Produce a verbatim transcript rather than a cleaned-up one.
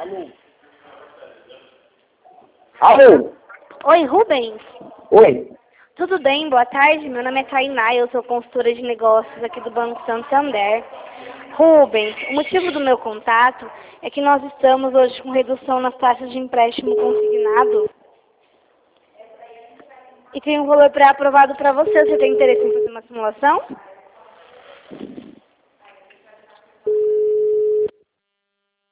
Alô? Alô? Oi, Rubens. Oi. Tudo bem? Boa tarde. Meu nome é Tainá, eu sou consultora de negócios aqui do Banco Santander. Rubens, o motivo do meu contato é que nós estamos hoje com redução nas taxas de empréstimo consignado e tem um valor pré-aprovado para você. Você tem interesse em fazer uma simulação?